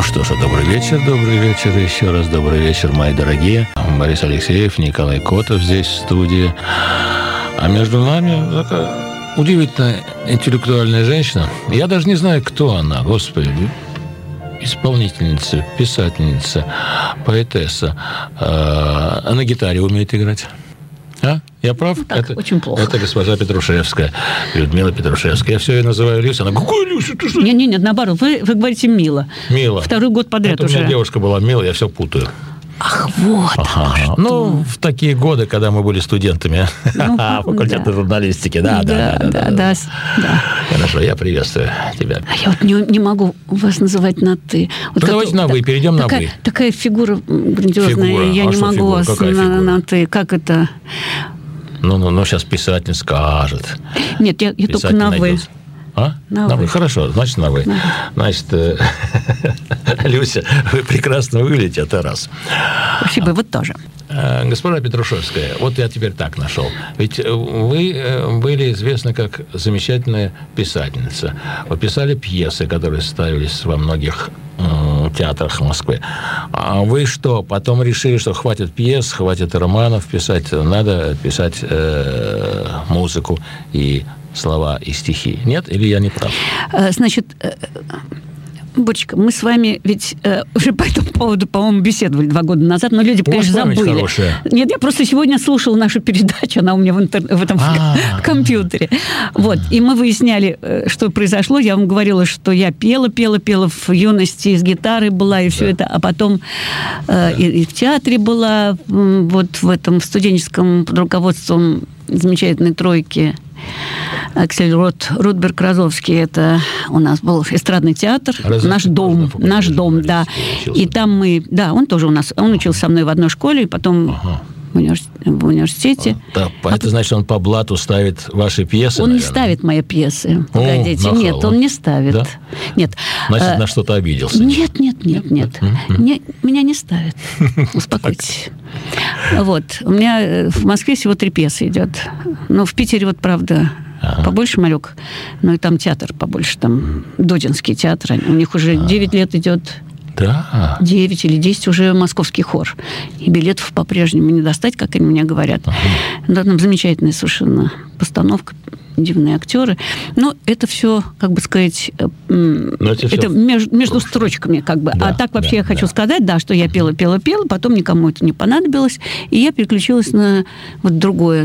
Ну что же, добрый вечер еще раз добрый вечер, мои дорогие. Борис Алексеев, Николай Котов здесь в студии. А между нами такая удивительная интеллектуальная женщина. Я даже не знаю, кто она, господи. Исполнительница, писательница, поэтесса. На гитаре умеет играть. А? Я прав? Ну, так, очень плохо. Это госпожа Петрушевская, Людмила Петрушевская. Я все ее называю Люся. Она, какой Люся? Ты что? Нет, наоборот, вы говорите Мила. Мила. Второй год подряд у уже. У меня девушка была Мила, я все путаю. Ах, вот. Ага. Ну, в такие годы, когда мы были студентами факультета журналистики. Да. Хорошо, я приветствую тебя. Я вот не могу вас называть на «ты». Вот давайте на «вы», перейдем на «вы». Такая фигура грандиозная, я не могу вас на «ты». Как это? Ну, сейчас писатель скажет. Нет, я только на «вы». А? На «вы». Хорошо, значит, на «вы». Значит, Люся, вы прекрасно выглядите, это раз. Спасибо, вы тоже. Госпожа Петрушевская, вот я теперь так нашел. Ведь вы были известны как замечательная писательница. Вы писали пьесы, которые ставились во многих театрах Москвы. А вы что, потом решили, что хватит пьес, хватит романов писать, надо писать музыку и слова и стихи? Нет? Или я не прав? Значит, Боречка, мы с вами ведь уже по этому поводу, по-моему, беседовали 2 года назад, но люди, конечно, забыли. Хорошая. Нет, я просто сегодня слушала нашу передачу, она у меня в этом компьютере. Вот, и мы выясняли, что произошло. Я вам говорила, что я пела в юности, с гитарой была, и все это, а потом и в театре была, вот в этом студенческом под руководством замечательной тройки Аксель Рудберг Розовский, это у нас был эстрадный театр, наш дом, да. И там он тоже у нас, он учился со мной в одной школе, и потом в университете. Да, это значит, он по блату ставит ваши пьесы, Он наверное? не ставит мои пьесы. Погодите. Нет, он не ставит. Да? Нет. Значит, на что-то обиделся. Нет. Меня не ставит. Успокойтесь. Вот. У меня в Москве всего 3 пьесы идет. Но в Питере, вот правда, побольше малек. Ну и там театр побольше. Там Додинский театр. У них уже 9 лет идет. Да. 9 или 10 уже московский хор. И билетов по-прежнему не достать, как они мне говорят. Да, там замечательная совершенно постановка, дивные актеры. Но это все, как бы сказать, это между строчками, как бы. Да, а так вообще я хочу сказать, что я пела, потом никому это не понадобилось, и я переключилась на вот другое,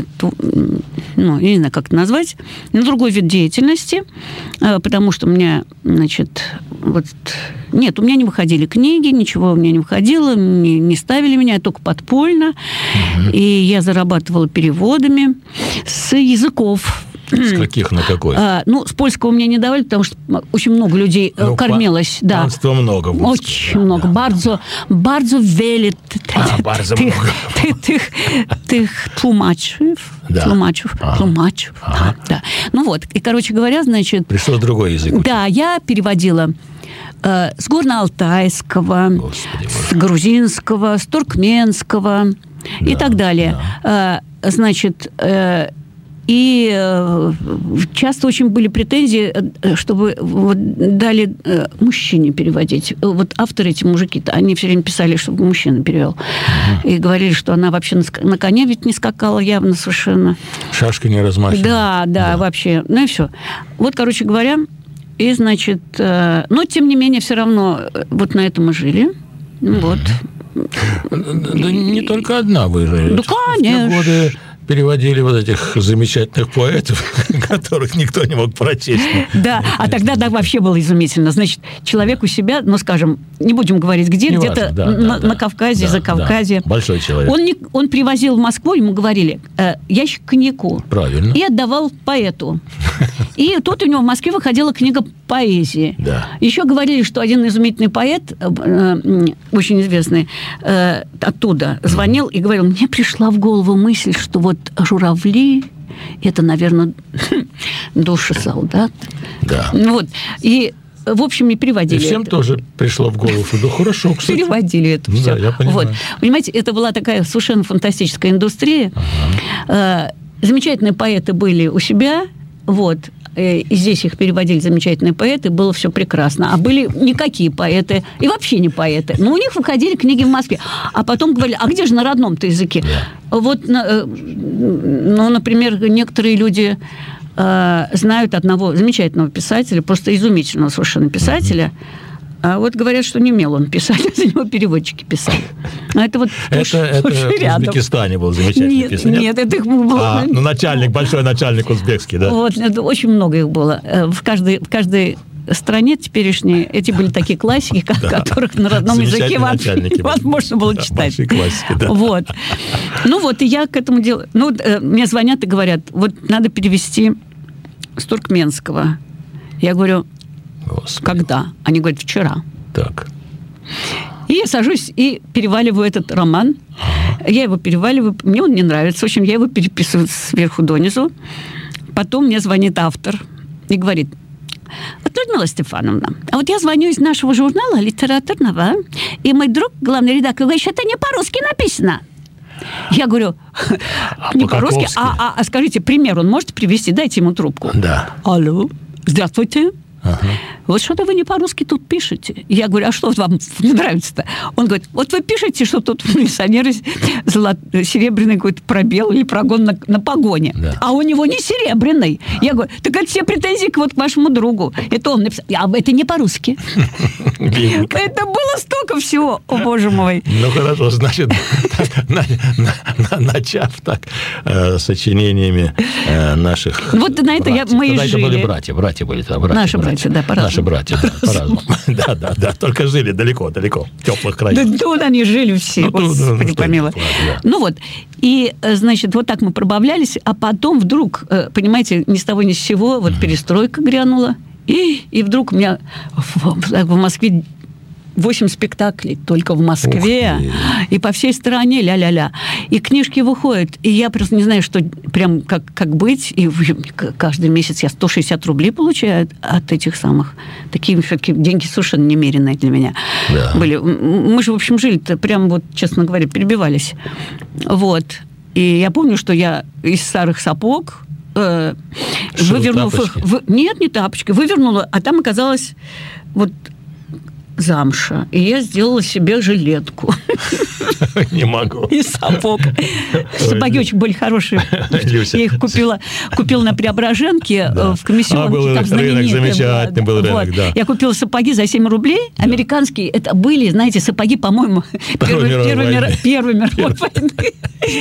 я не знаю, как это назвать, на другой вид деятельности, потому что у меня, значит, нет, у меня не выходили книги, ничего у меня не выходило, не ставили меня, только подпольно, и я зарабатывала переводами с языков. С каких на какой? С польского мне не давали, потому что очень много людей кормилось. Панства много. Очень много. Bardzo wiele tych tłumaczów. Да. Ну вот, и, короче говоря, значит... Пришло другой язык. Да, я переводила с горно-алтайского, с грузинского, с туркменского и так далее. Да. Значит... И часто очень были претензии, чтобы дали мужчине переводить. Вот авторы, эти мужики-то, они все время писали, чтобы мужчина перевел. И говорили, что она вообще на коне ведь не скакала явно совершенно. Шашка не размахивала. Да, вообще. Ну и все. Вот, короче говоря, и, значит... Но, тем не менее, все равно вот на этом мы жили. Вот. Да не только одна вы жили. Да, конечно. Переводили вот этих замечательных поэтов, которых никто не мог прочесть. Да, а тогда вообще было изумительно. Значит, человек у себя, скажем, не будем говорить где, где-то на Кавказе, за Кавказе. Да. Большой человек. Он привозил в Москву, ему говорили, ящик коньяку. Правильно. И отдавал поэту. И тут у него в Москве выходила книга поэзии. Да. Еще говорили, что один изумительный поэт, очень известный, оттуда звонил и говорил, мне пришла в голову мысль, что вот журавли – это, наверное, души солдат. Да. Вот. И, в общем, и переводили. И всем это тоже пришло в голову, что да хорошо, кстати. Переводили это все. Да, я понимаю. Вот. Понимаете, это была такая совершенно фантастическая индустрия. Замечательные поэты были у себя, вот. и здесь их переводили замечательные поэты, было все прекрасно. А были никакие поэты, и вообще не поэты. Но у них выходили книги в Москве. А потом говорили, а где же на родном-то языке? Вот, ну, например, некоторые люди знают одного замечательного писателя, просто изумительного совершенно писателя, а вот говорят, что не умел он писать, за него переводчики писали. А это вот это в Узбекистане был замечательный писатель. Нет, это их было... Ну, начальник, большой начальник узбекский, да? Вот, очень много их было. В каждой стране теперешней эти были такие классики, которых на родном языке невозможно было читать. Классики, да. Вот. Ну вот, и я к этому делу... Ну, мне звонят и говорят, вот надо перевести с туркменского. Я говорю... Господи. Когда? Они говорят, вчера. Так. И я сажусь и переваливаю этот роман. Я его переваливаю, мне он не нравится. В общем, я его переписываю сверху донизу. Потом мне звонит автор и говорит, вот, Людмила Стефановна, а вот я звоню из нашего журнала литературного, и мой друг, главный редактор, говорит, что это не по-русски написано. Я говорю, не по-русски, а скажите, пример он может привести? Дайте ему трубку. Да. Алло, здравствуйте. Ага. Вот что-то вы не по-русски тут пишете. Я говорю, а что вам не нравится-то? Он говорит, вот вы пишете, что тут в миссионере серебряный какой-то пробел или прогон на погоне. Да. А у него не серебряный. Я говорю, так это все претензии к вашему другу. Это он написал. А это не по-русски. Это было столько всего, о боже мой. Ну, хорошо, значит, начав так сочинениями наших... Вот на это мы и жили. Это были братья были. Наши братья, да, по-разному. Наши братья, да, по-разному. Да, только жили далеко, в теплых краях. Да, тут они жили все, Господи помилуй. Ну вот, и, значит, вот так мы пробавлялись, а потом вдруг, понимаете, ни с того ни с сего, вот перестройка грянула, и вдруг у меня в Москве 8 спектаклей только в Москве, и по всей стране ля-ля-ля. И книжки выходят, и я просто не знаю, что прям как быть, и каждый месяц я 160 рублей получаю от этих самых. Такие все-таки деньги совершенно немеренные для меня были. Мы же, в общем, жили-то прям вот, честно говоря, перебивались. Вот. И я помню, что я из старых сапог вывернув их... Нет, не тапочки. Вывернула, а там оказалось вот... замша. И я сделала себе жилетку. Не могу. И сапог. Сапоги очень были хорошие. Я их купила на Преображенке в комиссионке. Был рынок, замечательный был рынок, да. Я купила сапоги за 7 рублей. Американские. Это были, знаете, сапоги, по-моему, Первой мировой войны.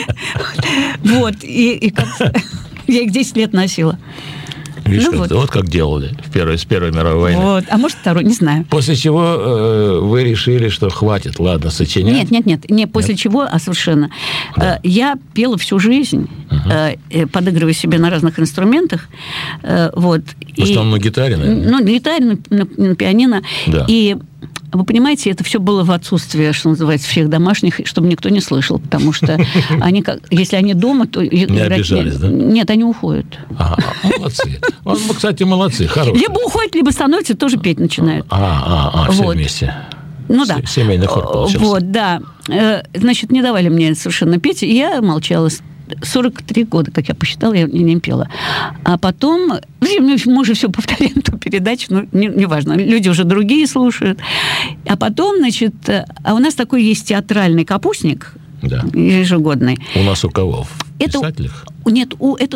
Вот. И я их 10 лет носила. Видишь, вот как делали с Первой мировой войны. Вот. А может, второй, не знаю. После чего вы решили, что хватит, ладно, сочинять? Нет. Не после чего, а совершенно. Да. Я пела всю жизнь, подыгрывая себе на разных инструментах. Вот. В основном на гитаре, наверное? Ну, на гитаре, на пианино. Да. И вы понимаете, это все было в отсутствии, что называется, всех домашних, чтобы никто не слышал, потому что они, если они дома, то... Не обижались, да? Нет, они уходят. Молодцы. Кстати, молодцы, хорошие. Либо уходят, либо становятся, тоже петь начинают. Все вместе. Ну да. Семейный хор получился. Вот, да. Значит, не давали мне совершенно петь, и я молчала. 43 года, как я посчитала, я не пела. А потом... Мы же все повторяем, ту передачу, ну, неважно. Люди уже другие слушают. А потом, значит... А у нас такой есть театральный капустник, да, ежегодный. У нас у кого? В писателях? Нет,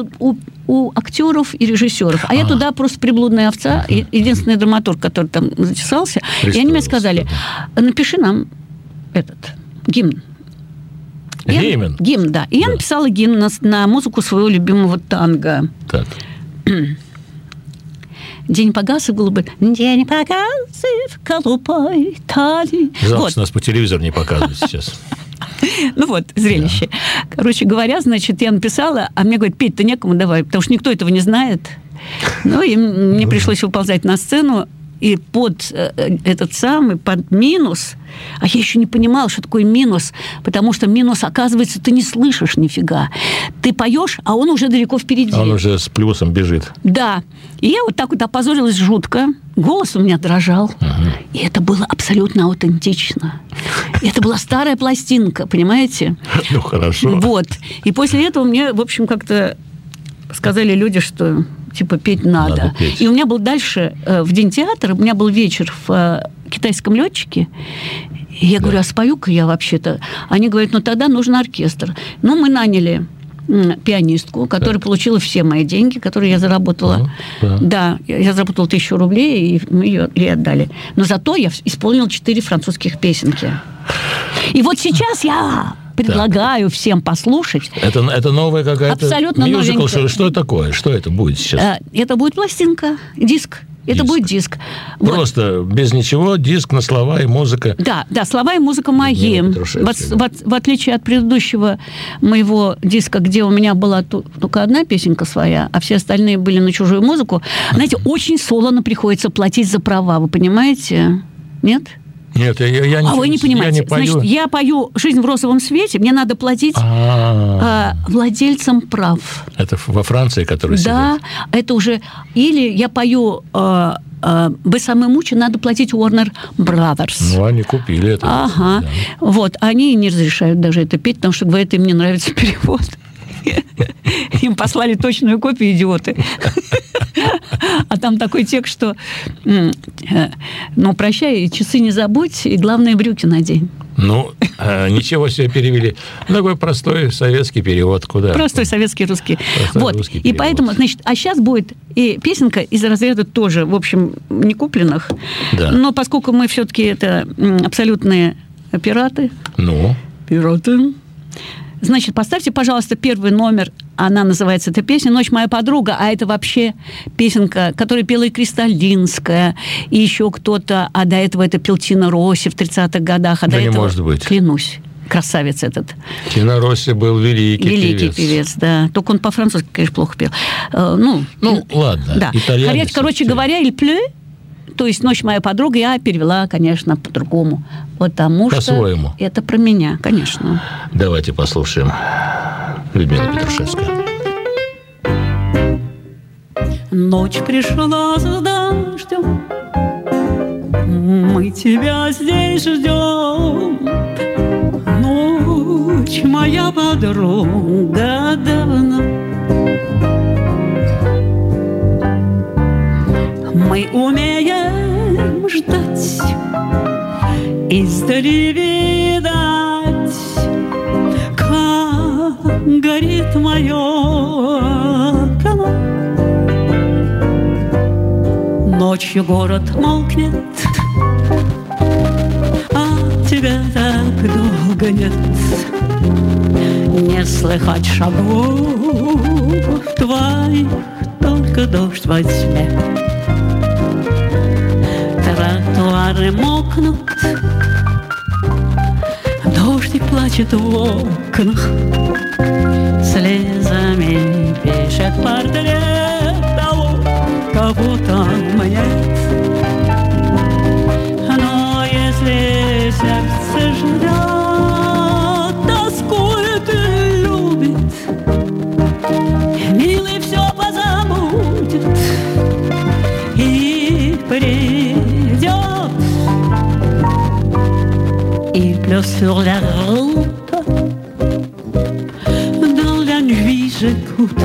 у актеров и режиссеров. А я туда просто приблудная овца, единственный драматург, который там затесался. И они мне сказали, напиши нам гимн. Гимн, да. И я написала гимн на музыку своего любимого танго. Так. День погас и голубой. День погас и в голубой тали. Жалко, нас по телевизору не показывают сейчас. Ну вот, зрелище. Короче говоря, значит, я написала, а мне говорят, петь-то некому давай, потому что никто этого не знает. Ну, и мне пришлось выползать на сцену, и под под минус, а я еще не понимала, что такое минус, потому что минус, оказывается, ты не слышишь нифига. Ты поешь, а он уже далеко впереди. Он уже с плюсом бежит. Да. И я вот так вот опозорилась жутко. Голос у меня дрожал. И это было абсолютно аутентично. Это была старая пластинка, понимаете? Ну, хорошо. Вот. И после этого мне, в общем, как-то сказали люди, что типа, петь надо. петь. И у меня был дальше, в День театра, у меня был вечер в китайском летчике. И я говорю, а спою-ка я вообще-то? Они говорят, ну, тогда нужен оркестр. Ну, мы наняли пианистку, которая получила все мои деньги, которые я заработала. Да, я заработала 1000 рублей, и мы ее ей отдали. Но зато я исполнила 4 французских песенки. И вот сейчас я предлагаю всем послушать. Это новая какая-то абсолютно мюзикл, новенькая. Что это такое? Что это будет сейчас? Это будет пластинка, диск. Это будет диск. Просто вот. Без ничего, диск на слова и музыка. Да, слова и музыка мои. В отличие от предыдущего моего диска, где у меня была только одна песенка своя, а все остальные были на чужую музыку, знаете, очень солоно приходится платить за права, вы понимаете? Нет? Нет, я вы не понимаете. Я не пою. Значит, я пою «Жизнь в розовом свете», мне надо платить владельцам прав. Это во Франции, который сидит? Да, это уже... Или я пою «Бесаме мучи», надо платить Warner Brothers. Ну, они купили это. Ага. Да. Вот, они не разрешают даже это петь, потому что, говорят, им не нравится перевод. Им послали точную копию, идиоты. А там такой текст, что ну, прощай, часы не забудь, и главное, брюки надень. Ну, ничего себе перевели. Такой простой советский перевод. Куда? Простой советский русский. Простой вот. Русский и перевод. поэтому, значит, а сейчас будет и песенка из разряда тоже, в общем, не купленных. Да. Но поскольку мы все-таки это абсолютные пираты. Ну? Пираты. Значит, поставьте, пожалуйста, первый номер. Она называется, эта песня «Ночь моя подруга», а это вообще песенка, которую пела и Кристалинская, и еще кто-то, а до этого это пел Тино Росси в 30-х годах. А да до не этого, может быть. Клянусь, красавец этот. Тино Росси был великий певец, да. Только он по-французски, конечно, плохо пел. Ну ладно. Да. Итальянец. Короче говоря, «Il pleut», то есть «Ночь моя подруга», я перевела, конечно, по-другому. Потому по-своему. Что это про меня, конечно. Давайте послушаем Людмила Петрушевская. Ночь пришла с дождем, мы тебя здесь ждем. Ночь моя подруга давно. Мы умеем ждать, издали видать, как горит мое окно. Ночью город молкнет, а тебя так долго нет. Не слыхать шагов твоих, только дождь во тьме. Тротуары мокнут, дождик плачет в окнах, слезами пишет портрет того, кого там нет. Но если сердце ждет, тоскует и любит, милый все позабудет и придет. Il pleut sur la route, dans la nuit j'écoute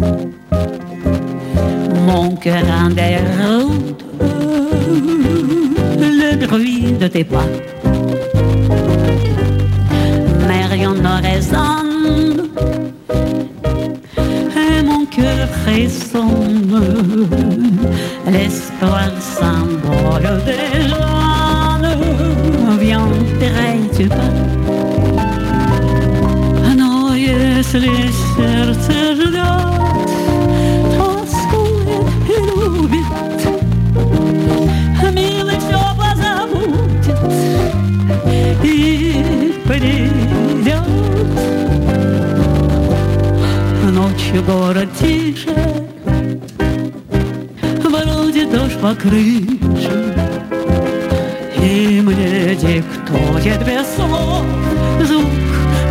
mon cœur en déroute, le bruit de tes pas. Mais rien ne résonne et mon cœur frissonne. L'espoir s'envole déjà. Viens, t'arrête pas. Но если сердце ждет, тоскует и любит, милый все позабудет и придет. Ночью город тише, вроде дождь по крыше, и мне диктует без слов звук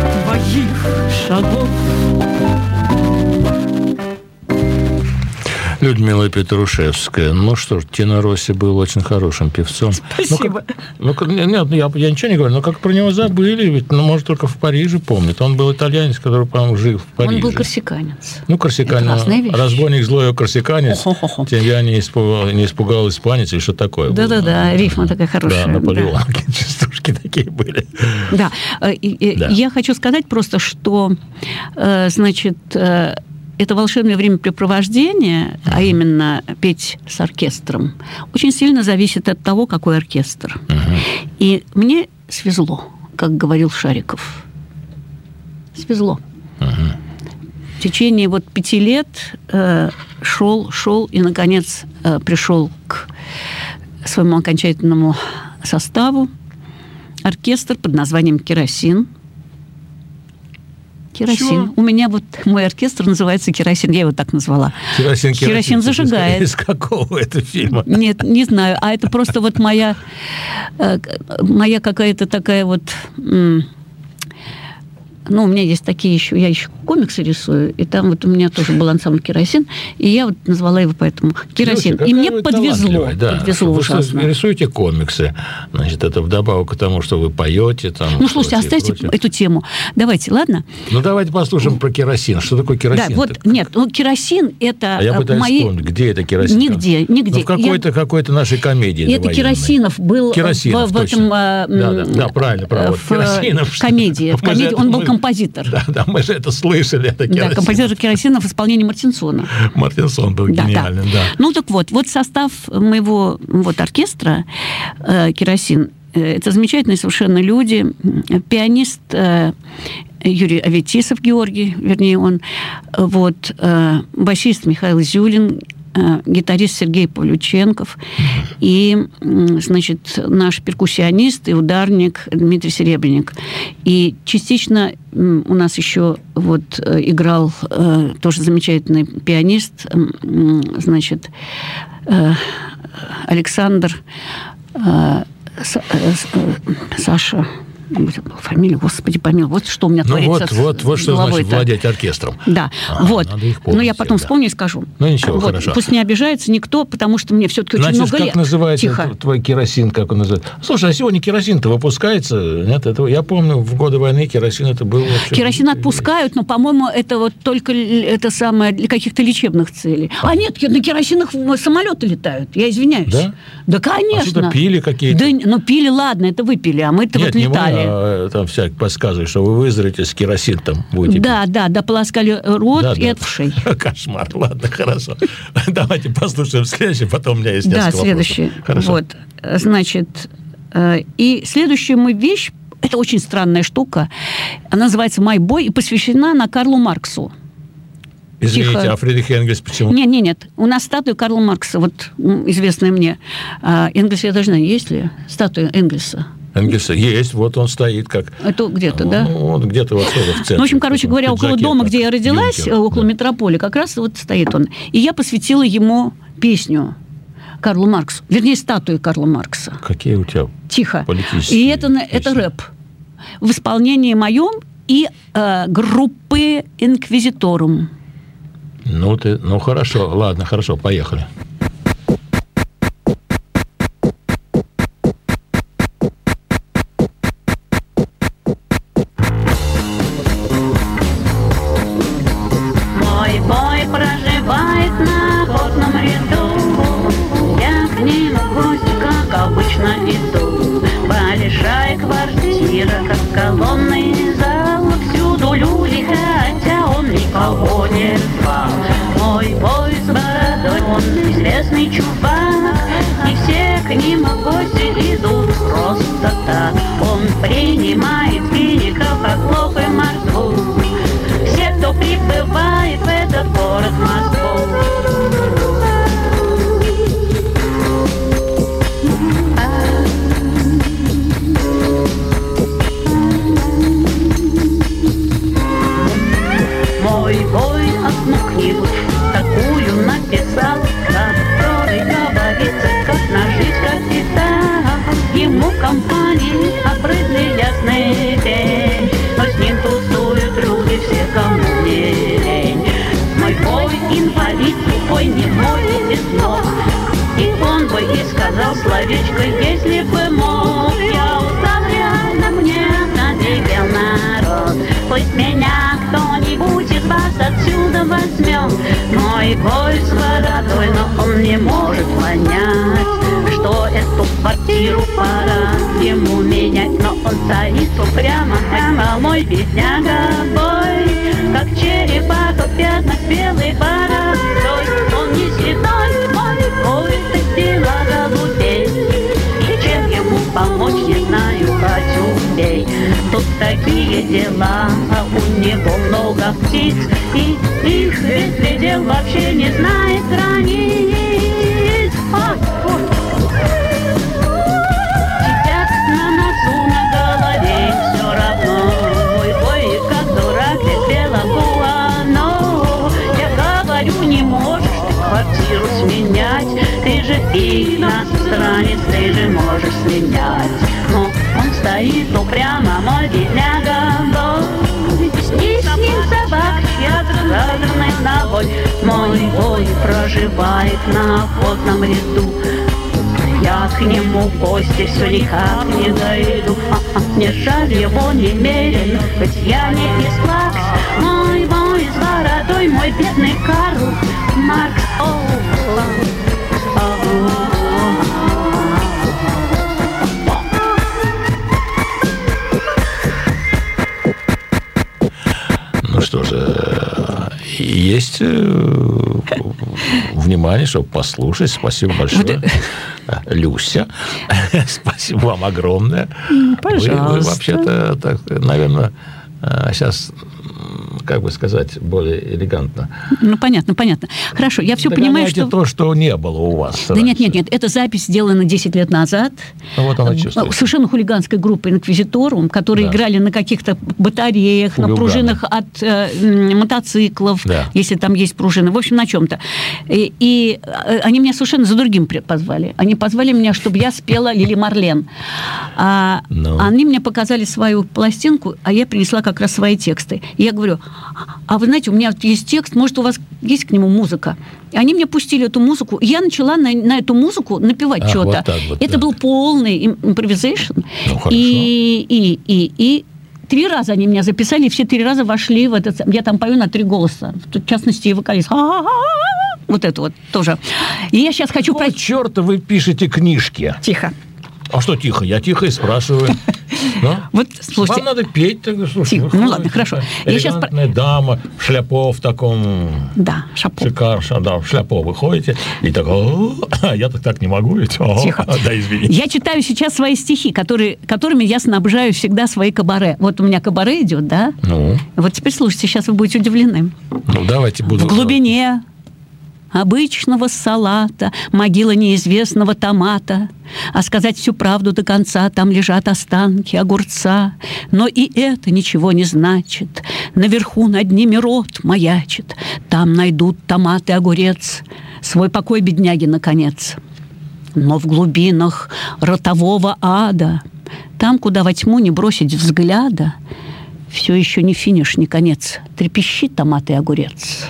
твоих шагов. Людмила Петрушевская. Ну что ж, Тино Росси был очень хорошим певцом. Спасибо. Нет, я ничего не говорю, но как про него забыли, ведь, может, только в Париже помнят. Он был итальянец, который, по-моему, жил в Париже. Он был корсиканец. Корсиканец. Разбойник злой, корсиканец. Я не испугал испанец, или что такое. Да-да-да, рифма такая хорошая. Да, наполеонки, частушки такие были. Да. Я хочу сказать просто, что, значит, это волшебное времяпрепровождение, а именно петь с оркестром, очень сильно зависит от того, какой оркестр. И мне свезло, как говорил Шариков. Свезло. В течение 5 лет шел и, наконец, пришел к своему окончательному составу оркестр под названием «Керосин». Керосин. Чего? У меня мой оркестр называется «Керосин». Я его так назвала. Керосин зажигает. Из какого это фильма? Нет, не знаю. А это просто моя какая-то такая у меня есть такие еще... Я еще комиксы рисую, и там у меня тоже был ансамбль «Керосин», и я назвала его поэтому «Керосин». И мне подвезло. Да. Подвезло ужасно. Вы рисуете комиксы. Значит, это вдобавок к тому, что вы поете. Слушайте, оставьте эту тему. Давайте, ладно? Давайте послушаем про «Керосин». Что такое «Керосин»? Да, нет, «Керосин» — это я пытаюсь вспомнить, где это «Керосин». Нигде. В какой-то нашей комедии. Это Керосинов был Керосинов, в этом... Да, правильно. В комедии. В комедии он был композитор. Да, мы же это слышали. Да, композитор Керосинов в исполнении Мартинсона. Мартинсон был гениален, да. Ну, так вот состав моего оркестра «Керосин» — это замечательные совершенно люди. Пианист Юрий Аветисов Георгий, вернее, он. Басист Михаил Зюлин, гитарист Сергей Павлюченков и, значит, наш перкуссионист и ударник Дмитрий Серебренник. И частично у нас еще играл тоже замечательный пианист, значит, Александр Саша... Фамилия, господи, помилуй. Что у меня творится с вот что значит владеть оркестром. Да, Надо их помнить. Я потом вспомню и скажу. Ничего, хорошо. Пусть не обижается никто, потому что мне все-таки очень много лет. Как называется твой «Керосин», как он называется? Слушай, а сегодня «Керосин»-то выпускается? Нет, этого я помню, в годы войны «Керосин» это был вообще... «Керосин» отпускают, но, по-моему, это только это самое для каких-то лечебных целей. А нет, на «Керосинах» самолеты летают, я извиняюсь. Да? Да, конечно. А что-то пили какие-то? Да, пили, ладно, это выпили, а мы-то летали. Там всяк подсказывает, что вы выздоровеете, с «Керосин» там будете. Да, полоскали рот и от ушей. Кошмар, ладно, хорошо. Давайте послушаем следующий, потом у меня есть несколько вопросов. Да, следующий. Хорошо. Значит, и следующая вещь, это очень странная штука, она называется «Май бой» и посвящена она Карлу Марксу. Извините, а Фридрих Энгельс почему? Нет. У нас статуя Карла Маркса, известная мне. Энгельс, я даже знаю, есть ли статуя Энгельса? Энгельса есть, он стоит как... Это где-то, да? Где-то в центре. В общем, короче говоря, около дома, где я родилась, около метрополи, как раз стоит он. И я посвятила ему песню Карлу Марксу. Вернее, статую Карла Маркса. Какие у тебя Тихо. Политические И это рэп. В исполнении моем и группы «Инквизиторум». Хорошо, ладно, хорошо, поехали. Мой бой проживает на водном ряду. Я к нему в гости, как обычно, иду. Большая квартира, как колонный зал. Всюду люди, хотя он никого не звал. Мой бой с бородой, он известный чувак. И все к нему в гости идут просто так. Он принимает фиников, оклов и мордву. Все, кто прибывает в этот город Москву. Мой бой одну книгу такую написал, который говорится, как нажить капитал. Ему компании обрыдли ясный день, но с ним тусуют люди все, кому не лень. Мой бой инвалид. сердечко, если бы мог, я устал реально, мне надоел народ. Пусть меня кто-нибудь из вас отсюда возьмет. Мой боль с бородой, но он не может понять, что эту квартиру пора ему менять. Но он стоит упрямо, мой бедняга бой, как черепаха в пятнах белой бородой. Он не седой, мой бой, так дела голубей. И чем ему помочь, не знаю, хочу. Тут такие дела, а у него много птиц, и их беспредел вообще не знает границ. Сидят на носу, на голове, все равно. Ой, ой, как дурак, летела гуано. Я говорю, не можешь ты квартиру сменять, ты же иностранец, ты же можешь сменять. Но он стоит упрямо, мой бедняга бой. И с ним собак, чья разорванный на боль. Мой бой проживает на охотном ряду. Я к нему в гости все никак не дойду. Мне жаль его немерено, ведь я не из плакс. Мой бой с бородой, мой бедный Карл Маркс. Ну что же, есть внимание, чтобы послушать. Спасибо большое. Люся, спасибо вам огромное. Пожалуйста. Вы вообще-то, так, наверное, сейчас, как бы сказать, более элегантно. Ну, понятно. Хорошо, я все понимаю, что... то, что не было у вас. Да нет, эта запись сделана 10 лет назад. Ну, вот она чувствуется. Совершенно хулиганской группой «Инквизиторум», которые играли на каких-то батареях, на пружинах от мотоциклов, если там есть пружины. В общем, на чем-то. И они меня совершенно за другим позвали. Они позвали меня, чтобы я спела Лили Марлен. Они мне показали свою пластинку, а я принесла как раз свои тексты. И я говорю, а вы знаете, у меня есть текст, может, у вас есть к нему музыка? И они мне пустили эту музыку, и я начала на эту музыку напевать что-то. Вот это был полный импровизейшн. И 3 раза они меня записали, и все 3 раза вошли в этот... Я там пою на 3 голоса. В частности, и вокалист. Вот это вот тоже. И я сейчас хочу... Какого черта вы пишете книжки? Тихо. А что тихо? Я тихо и спрашиваю. Вот, слушайте. Вам надо петь тогда, слушайте. Ну ладно, хорошо. Элегантная дама в шляпо в таком... Да, шапо. В шляпо вы ходите, и так, я так не могу, ведь... Тихо. Да, извините. Я читаю сейчас свои стихи, которыми я снабжаю всегда свои кабаре. Вот у меня кабаре идет, да? Ну? Вот теперь слушайте, сейчас вы будете удивлены. Ну, давайте буду... В глубине обычного салата, могила неизвестного томата. А сказать всю правду до конца, там лежат останки огурца. Но и это ничего не значит. Наверху над ними рот маячит. Там найдут томат и огурец. Свой покой бедняги, наконец. Но в глубинах ротового ада, там, куда во тьму не бросить взгляда, все еще не финиш, не конец. Трепещит томат и огурец.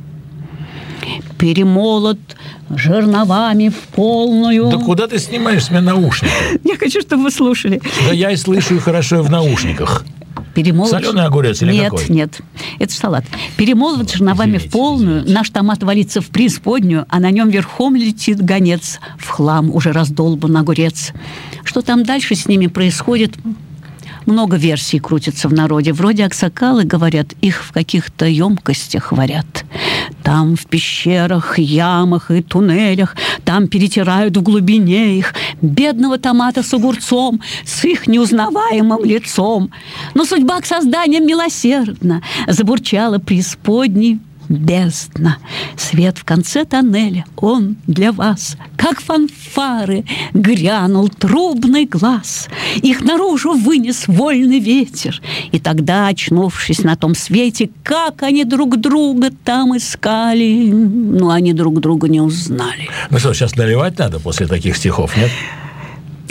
Перемолот жерновами в полную... Да куда ты снимаешь с меня наушники? Я хочу, чтобы вы слушали. Да я и слышу хорошо и в наушниках. Соленый огурец или какой? Нет, это салат. Перемолот жерновами в полную, наш томат валится в преисподнюю, а на нем верхом летит гонец. В хлам уже раздолбан огурец. Что там дальше с ними происходит... Много версий крутится в народе. Вроде аксакалы, говорят, их в каких-то емкостях варят. Там в пещерах, ямах и туннелях, там перетирают в глубине их бедного томата с огурцом, с их неузнаваемым лицом. Но судьба к созданиям милосердна, забурчала преисподней бездна. Свет в конце тоннеля, он для вас, как фанфары, грянул трубный глаз. Их наружу вынес вольный ветер. И тогда, очнувшись на том свете, как они друг друга там искали, но они друг друга не узнали. Ну что, сейчас наливать надо после таких стихов, нет?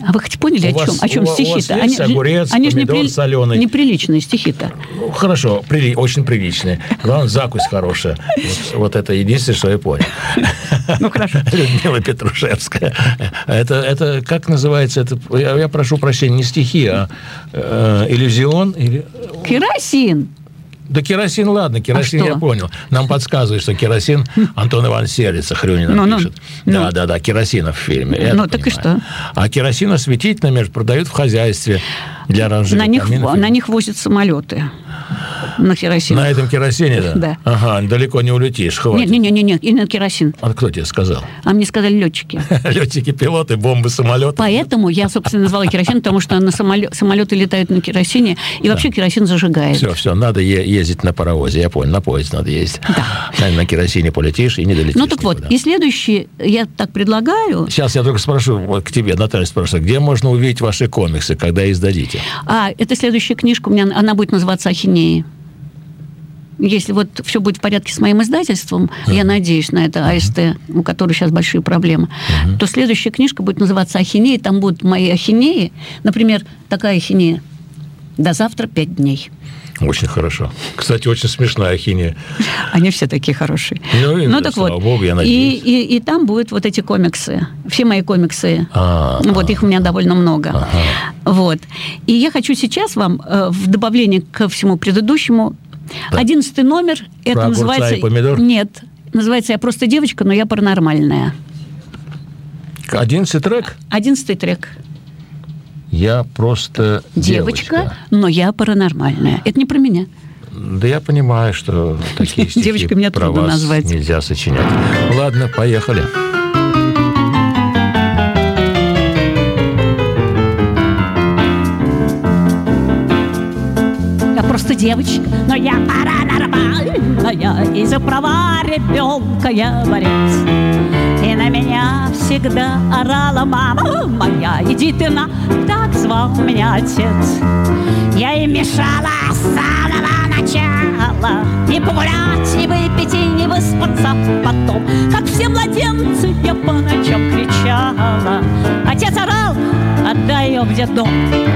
А вы хоть поняли, о чем стихи-то? У вас есть огурец, они помидор соленый. Неприличные стихи-то. Ну, хорошо, очень приличные. Главное, закусь хорошая. Вот это единственное, что я понял. Ну, хорошо. Людмила Петрушевская. Это как называется? Это, я прошу прощения, не стихи, а иллюзион? Керосин. Да керосин, ладно, керосин я понял. Нам подсказывают, что керосин Антон Иванович Серлица Хрюнина пишет. Да, керосинов в фильме. Ну, так и что? А керосин осветительно, продают в хозяйстве для оранжерей. На них возят самолеты. На керосин. На этом керосине, да? Да. Ага, далеко не улетишь, хватит. Нет, и на керосин. А кто тебе сказал? А мне сказали летчики. Летчики, пилоты, бомбы, самолеты. Поэтому я, собственно, назвала керосин, потому что самолеты летают на керосине, и вообще керосин зажигает. Все, надо ездить на паровозе, я понял, на поезд надо ездить. Да. На керосине полетишь и не долетишь. Ну так никуда. Вот, и следующее, я так предлагаю... Сейчас я только спрошу, к тебе, Наталья, спрашиваю, где можно увидеть ваши комиксы, когда издадите? Это следующая книжка, у меня она будет называться «Ахинеи». Если вот все будет в порядке с моим издательством, я надеюсь на это, АСТ, у которой сейчас большие проблемы, то следующая книжка будет называться «Ахинеи». Там будут мои ахинеи. Например, такая ахинея. До завтра 5 дней. Очень хорошо. Кстати, очень смешная ахинея. Они все такие хорошие. Ну так слава богу, я надеюсь. И там будут вот эти комиксы. Все мои комиксы. Вот их у меня довольно много. Вот. И я хочу сейчас вам, в добавлении ко всему предыдущему, 11 номер, это про называется... огурца и помидор? Нет, называется «Я просто девочка, но я паранормальная». 11 трек? 11 трек. Я просто девочка, но я паранормальная. Это не про меня. Да я понимаю, что такие стихи девочкой меня про трудно вас назвать. Нельзя сочинять. Ладно, поехали. Просто девочка, но я паранормальная, и за права ребенка я борец. И на меня всегда орала мама моя, иди ты на, так звал меня отец. Я им мешала с самого начала не погулять, не выпить и не выспаться потом. Как все младенцы, я по ночам кричала. Отец орал, отдай ее в детдом.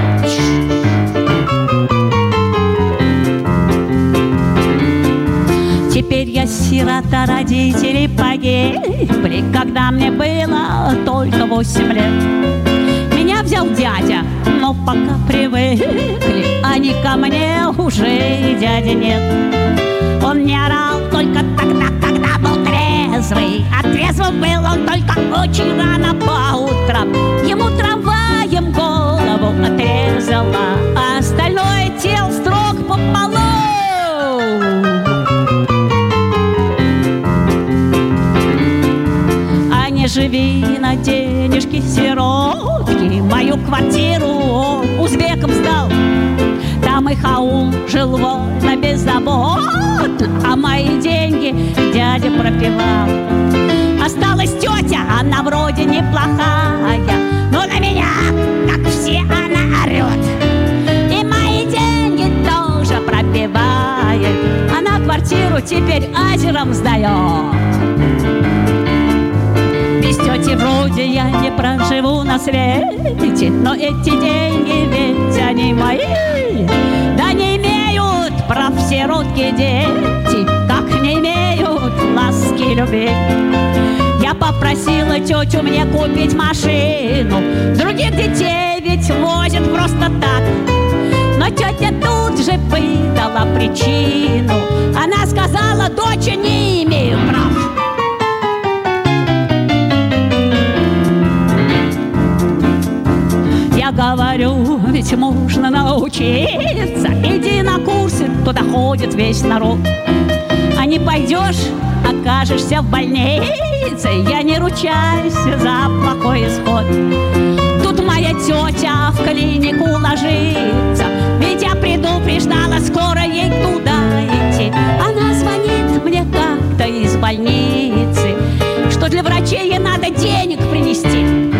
Теперь я сирота, родители погибли, когда мне было только 8 лет. Меня взял дядя, но пока привыкли они ко мне, уже и дяди нет. Он не орал только тогда, когда был трезвый, а трезвым был он только очень рано по утрам. Ему трамваем голову отрезала, а остальное тело строг пополам. Не живи на денежки сиротки, мою квартиру он узбекам сдал. Там их аул жил вольно, беззаботно, а мои деньги дядя пропивал. Осталась тетя, она вроде неплохая, но на меня, как все, она орет. И мои деньги тоже пропивает, она квартиру теперь азером сдает. Без тети вроде я не проживу на свете, но эти деньги ведь они мои. Да не имеют прав сиротки дети, как не имеют ласки любви. Я попросила тетю мне купить машину, других детей ведь возят просто так. Но тетя тут же выдала причину, она сказала, дочь, не имею прав. Говорю, ведь можно научиться. Иди на курсы, туда ходит весь народ. А не пойдешь, окажешься в больнице. Я не ручаюсь за плохой исход. Тут моя тетя в клинику ложится, ведь я предупреждала, скоро ей туда идти. Она звонит мне как-то из больницы, что для врачей ей надо денег принести.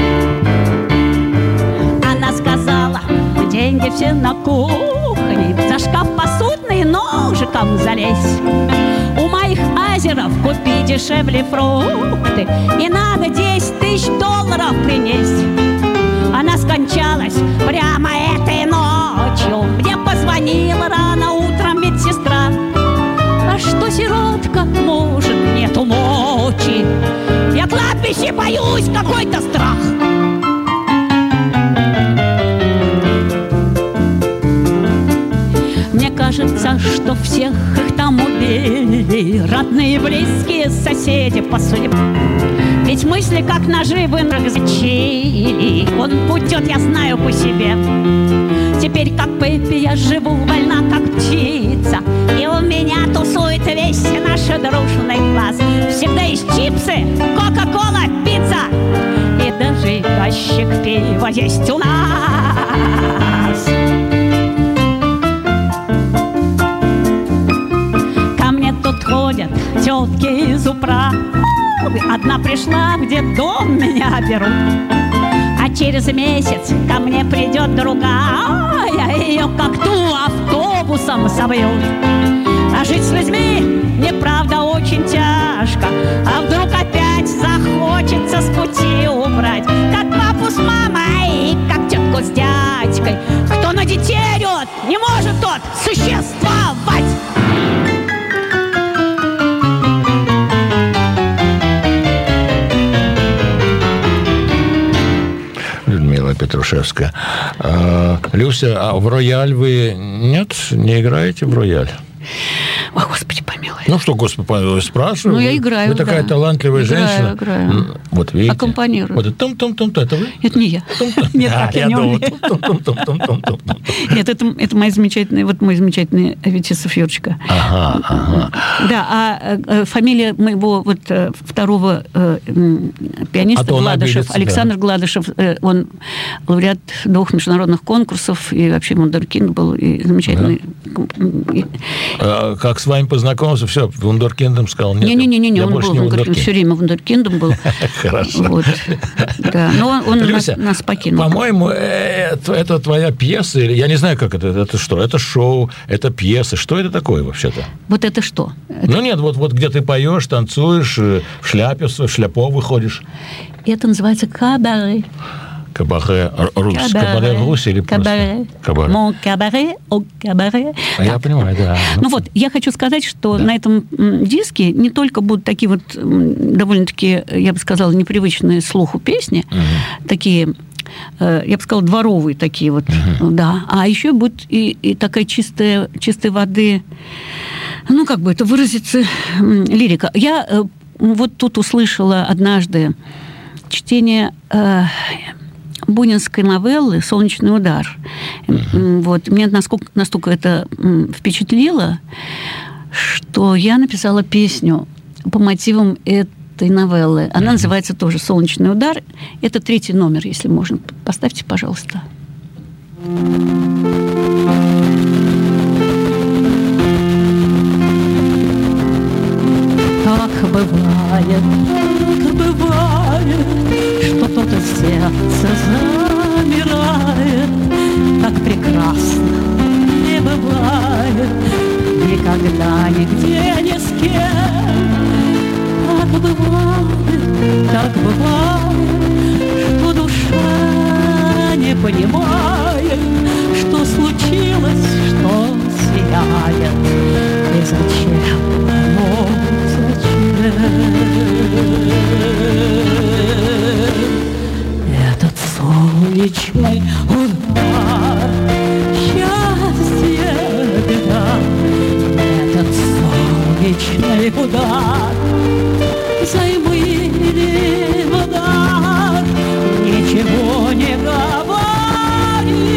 Деньги все на кухне, за шкаф посудный ножиком залезь. У моих азеров купи дешевле фрукты, и надо $10 000 принести. Она Она скончалась прямо этой ночью. Мне позвонила рано утром медсестра. А что, сиротка, может, нету мочи? Я кладбище боюсь, какой-то страх. Мне кажется, что всех их там убили родные, близкие, соседи по судьбе. Ведь мысли, как ножи, в инрах зачили. Он путет, я знаю по себе. Теперь, как Пеппи, я живу больна, как птица. И у меня тусует весь наш дружный класс. Всегда есть чипсы, кока-кола, пицца. И даже ящик пива есть у нас. Ко мне тут ходят тетки из управы. Одна пришла, в детдом меня берут. А через месяц ко мне придет другая. Ее как ту автобусом собьют. А жить с людьми мне правда очень тяжко. А вдруг опять захочется с пути убрать, как папу с мамой, как тетку с дядькой. Кто на детей орет, не может тот существовать. Людмила Петрушевская. Люся, а в рояль вы нет? Не играете в рояль? Ой, Господи помилуй. Ну что, Господи помилуй, спрашиваю. Ну, я играю, Вы такая талантливая женщина. Играю. Вот видите. Аккомпанирую. Вот это том-том-том, это вы? Это не я. Нет, так я не умею. Нет, это моя замечательная, вот мой замечательный Витисов Юрочка. Ага. Да, а фамилия моего вот второго пианиста Гладышев, Александр Гладышев, он лауреат 2 международных конкурсов, и вообще вундеркинд был, и замечательный. Как с вами познакомился, все, вундеркиндом сказал, нет. Не, он был вундеркинд, все время вундеркиндом был. Хорошо. Вот. Да, но он Люся, нас покинул. По-моему, это твоя пьеса, или я не знаю, как это. Это что? Это шоу, это пьеса. Что это такое вообще-то? Вот это что? Ну нет, вот где ты поешь, танцуешь, в шляпе, в шляпо выходишь. Это называется кабаре. Кабаре в Руси или просто? Кабаре. Мон кабаре, о кабаре. Я понимаю, да. Ну вот, я хочу сказать, что на этом диске не только будут такие вот довольно-таки, я бы сказала, непривычные слуху песни, такие, я бы сказала, дворовые такие вот, да, а еще будет и такая чистой воды, ну, как бы это выразиться, лирика. Я вот тут услышала однажды чтение бунинской новеллы «Солнечный удар». Вот. Меня настолько это впечатлило, что я написала песню по мотивам этой новеллы. Она называется тоже «Солнечный удар». Это 3-й номер, если можно. Поставьте, пожалуйста. Так бывает, что то-то сердце замирает. Так прекрасно не бывает никогда, нигде, ни с кем. Так бывает, что душа не понимает, что случилось, что сияет. И зачем, ну зачем этот солнечный удар? Счастье, беда, этот солнечный удар. Займы в удар, ничего не говори.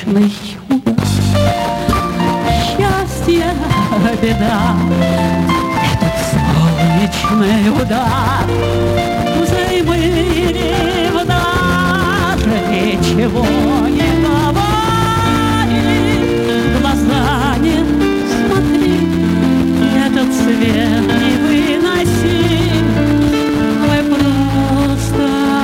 солнечный удар. Счастье, беда, этот солнечный удар. Взаймы даже ничего не говори, глаза не смотри, этот свет невыносим, вы просто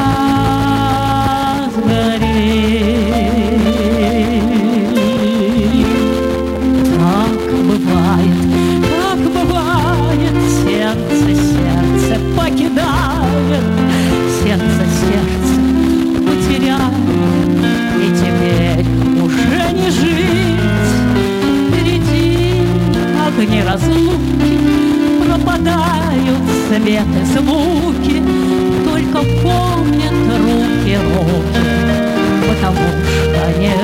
как бывает, сердце покидает, сердце потеряет, и теперь уже не жить. Впереди огни разлуки, пропадают свет и звуки, только помнят руки, потому что не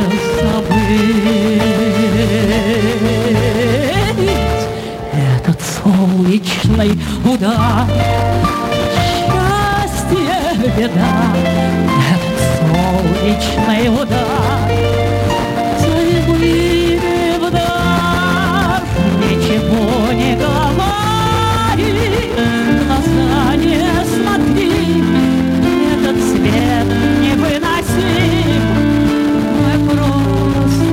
забыть этот солнечный удар. Счастье, беда, этот солнечный удар. Взаймы вдаль, ничего не говори, глаза не смотри, этот свет невыносим, мы просто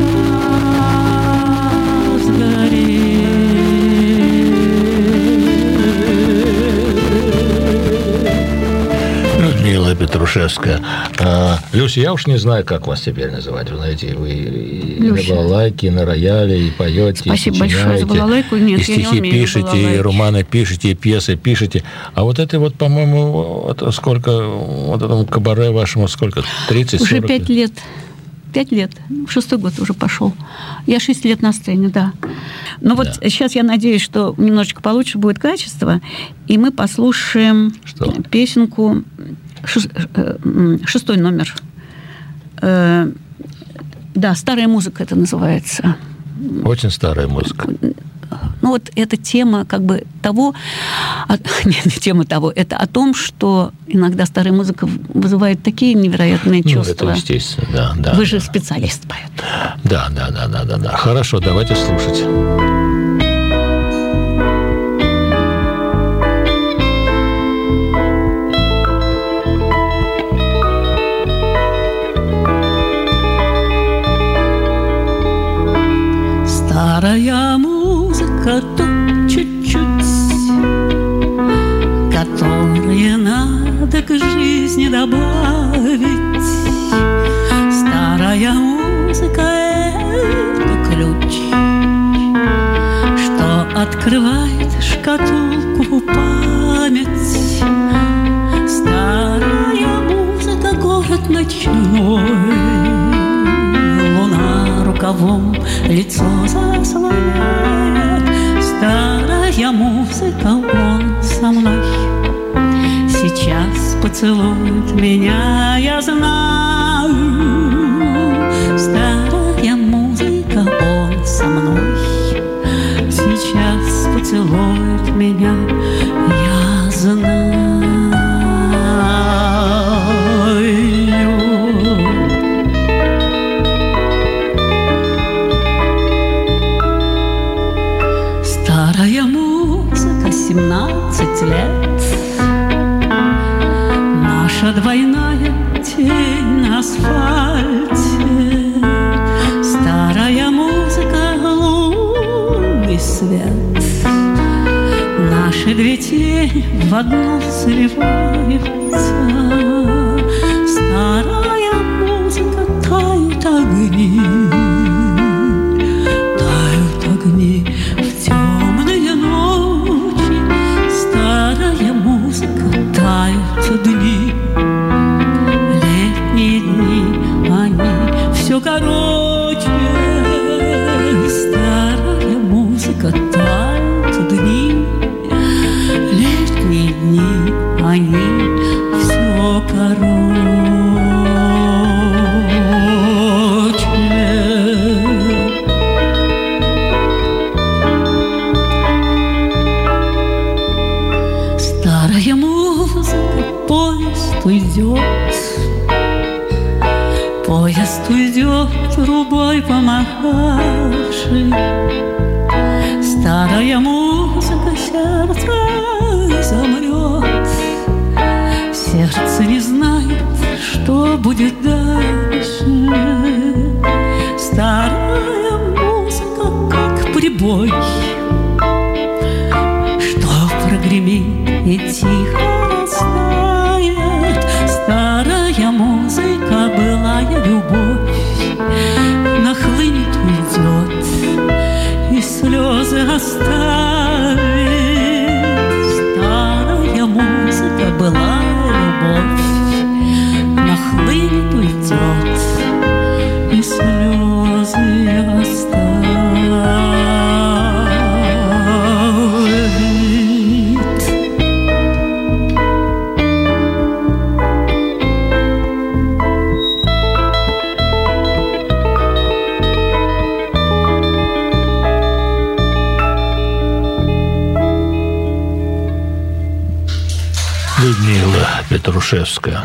Людмила Петрушевская. Люся, я уж не знаю, как вас теперь называть. Вы знаете, вы и на балалайке, и на рояле, и поете, спасибо и большое за балалайку. Нет, и стихи пишете, балалайки. И романы пишете, и пьесы пишете. А вот это вот, по-моему, это сколько, вот этому кабаре вашему сколько? 30-40? Уже 5 лет. 5 лет. 6-й год уже пошел. Я 6 лет на сцене, да. Но вот сейчас я надеюсь, что немножечко получше будет качество, и мы послушаем песенку, 6-й номер. Да, «Старая музыка» это называется. Очень старая музыка. Ну, вот эта тема как бы того... тема того. Это о том, что иногда старая музыка вызывает такие невероятные чувства. Это естественно, да. Вы же специалист по этому. Да. Хорошо, давайте слушать. Старая музыка тут чуть-чуть, которые надо к жизни добавить. Старая музыка — это ключ, что открывает шкатулку память. Старая музыка — город ночной, луна рукавом лицо заслоняет. Старая музыка, он со мной сейчас поцелует меня, я знаю. Старая музыка, он со мной сейчас поцелует меня, я знаю. Старая музыка, 17 лет, наша двойная тень на асфальте. Старая музыка, лунный свет, наши две тени в одну сливаются. Старая музыка, тают огни, в темные ночи. Старая музыка, тают дни, летние дни, они все короче. Старая музыка, тают дни, летние дни, они все короче. Старая музыка, поезд уйдет, Поезд уйдет, трубой помахавший. Старая музыка, сердце замрет. Сердце не знает, что будет дальше. Старая музыка, как прибой, что прогремит и тихо растает. Старая музыка, былая любовь, нахлынет, уйдет и слезы оставит. Старая музыка, былая любовь, нахлынет, уйдет и слезы оставит. Людмила Петрушевская.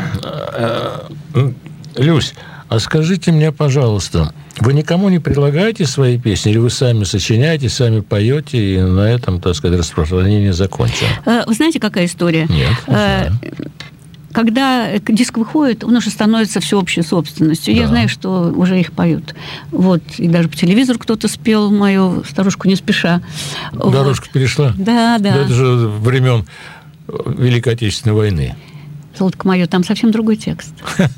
Люсь, а скажите мне, пожалуйста, вы никому не предлагаете свои песни, или вы сами сочиняете, сами поете, и на этом, так сказать, распространение закончено? Вы знаете, какая история? Нет, не знаю. Когда диск выходит, он уже становится всеобщей собственностью. Да. Я знаю, что уже их поют. Вот. И даже по телевизору кто-то спел мою «Старушку не спеша». «Дорожка перешла»? Да, да. Это же времен Великой Отечественной войны. Золотко мое, там совсем другой текст.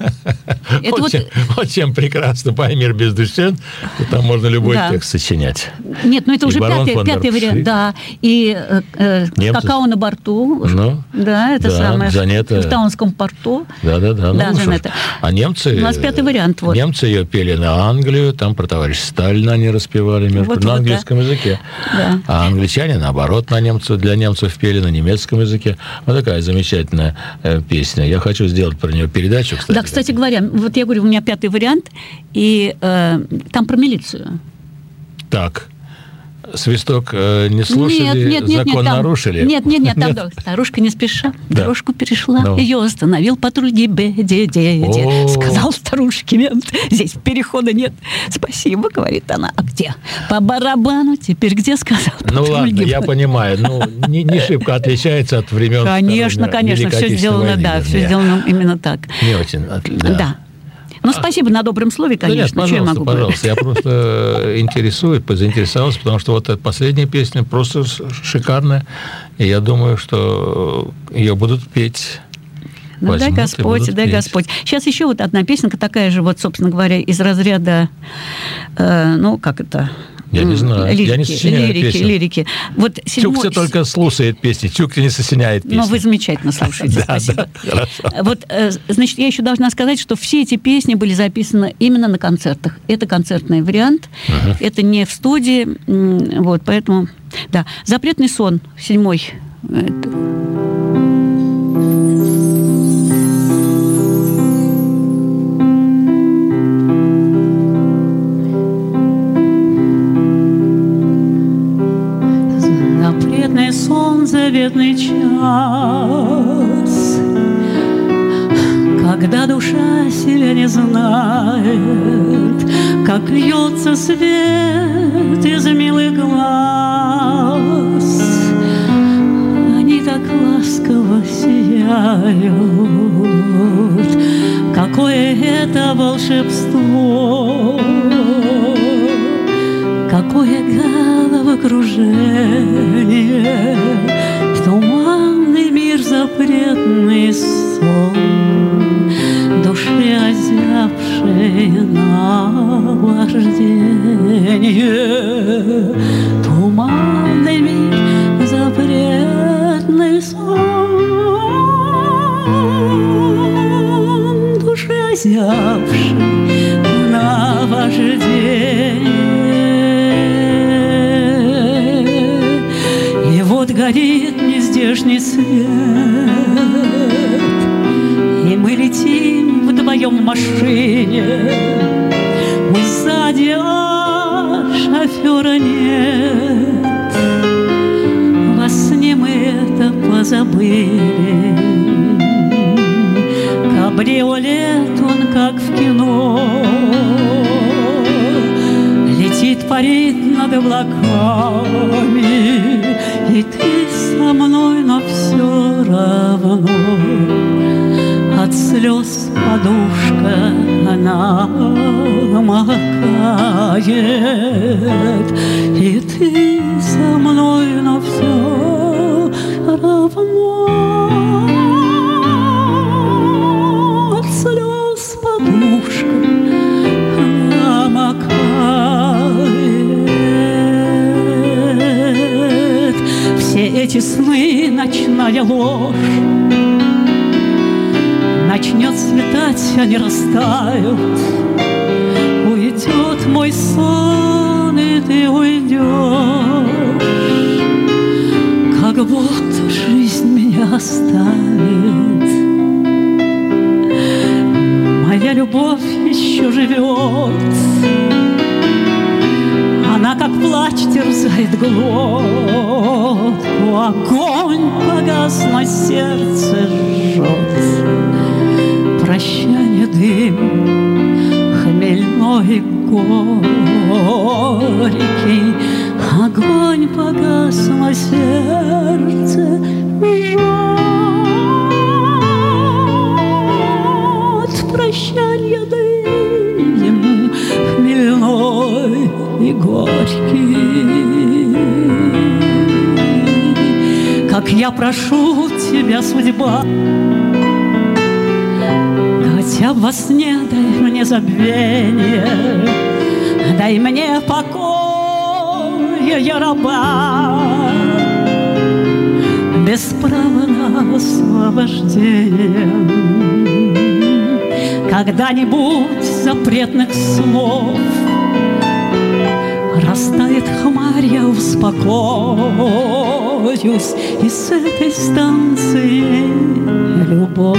Вот чем прекрасно «Паймир без Дюсен», там можно любой текст сочинять. Нет, ну это уже пятый вариант, да. И «Какао на борту», да, это самое, в Таунском порту. Да. А немцы... У нас пятый вариант. Немцы ее пели на Англию, там про товарища Сталина они распевали на английском языке. А англичане, наоборот, для немцев пели на немецком языке. Вот такая замечательная песня. Я хочу сделать про нее передачу, кстати. Да, кстати говоря, вот я говорю, у меня пятый вариант, и там про милицию. Так. Свисток не слушали, закон нарушили? Нет, там старушка не спеша, дорожку перешла, ее остановил патруль ГИБДД. Сказал старушке мент, здесь перехода нет. Спасибо, говорит она. А где? По барабану, теперь где, сказал патруль ГИБДД. Ну ладно, я понимаю, не шибко отличается от времен Конечно, все сделано, все сделано именно так. Не очень, да. Ну, спасибо на добром слове, конечно. Да нет, пожалуйста. Я просто заинтересовался, потому что вот эта последняя песня просто шикарная. И я думаю, что ее будут петь. Ну, дай Господь. Сейчас еще вот одна песенка, такая же, вот, собственно говоря, из разряда, Я не знаю, я не сочиняю песен. Лирики. Вот Тюкся только слушает песни, Тюкся не сочиняет песни. Но вы замечательно слушаете, спасибо. Хорошо. Вот, значит, я еще должна сказать, что все эти песни были записаны именно на концертах. Это концертный вариант, это не в студии, вот, поэтому, да. «Запретный сон», 7-й. Сон, заветный час, когда душа себя не знает, как льется свет из милых глаз. Они так ласково сияют, какое это волшебство, какое головокружение, в туманный мир запретный сон, души озябшей наваждение. Туманный мир запретный сон, души озябшей наваждение. Вот горит нездешний свет, и мы летим вдвоем в машине. Мы сзади, а шофера нет. Во сне мы это позабыли. Кабриолет, он как в кино, облаками, и ты со мной, но все равно от слез подушка намокает, и ты со мной, но все равно от слез подушка намокает. Все эти сны — ночная ложь. Начнет светать, они растают. Уйдет мой сон, и ты уйдешь. Как будто жизнь меня оставит. Моя любовь еще живет. Она, как плач, терзает глотку. Огонь погас, но сердце жжет. Прощание, дым хмельной, горький. Огонь погас, но сердце жжет. Прощание, дым хмельной и горький. Как я прошу тебя, судьба, хотя бы во сне дай мне забвение, дай мне покой, я раба, без права на освобождение. Когда-нибудь запретных слов растает хмарь, я успокоюсь, и с этой станции любовь,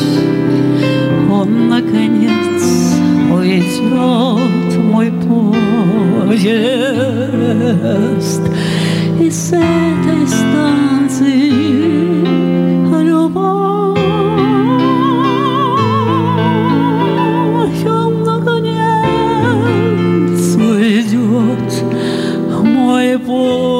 он, наконец, уйдет, мой поезд, и с этой станции любовь, он, наконец, уйдет, мой поезд.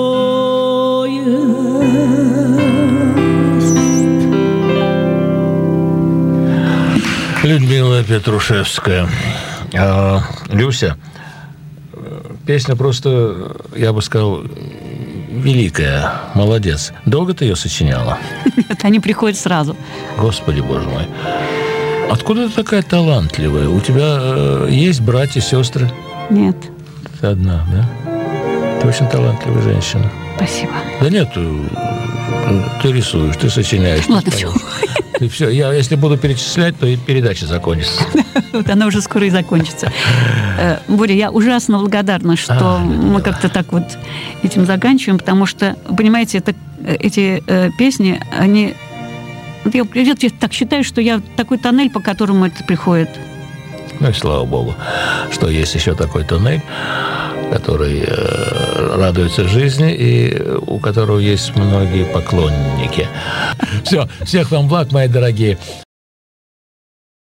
Людмила Петрушевская. Люся, песня просто, я бы сказал, великая. Молодец. Долго ты ее сочиняла? Нет, они приходят сразу. Господи, боже мой. Откуда ты такая талантливая? У тебя есть братья, сестры? Нет. Ты одна, да? Ты очень талантливая женщина. Спасибо. Да нет, ты рисуешь, ты сочиняешь. Ладно, все. И все. Я, если буду перечислять, то и передача закончится. Вот она уже скоро и закончится. Боря, я ужасно благодарна, что мы как-то так вот этим заканчиваем, потому что, понимаете, эти песни, они... Я так считаю, что я такой тоннель, по которому это приходит. Ну и слава богу, что есть еще такой тоннель, который радуется жизни и у которого есть многие поклонники. Все, всех вам благ, мои дорогие.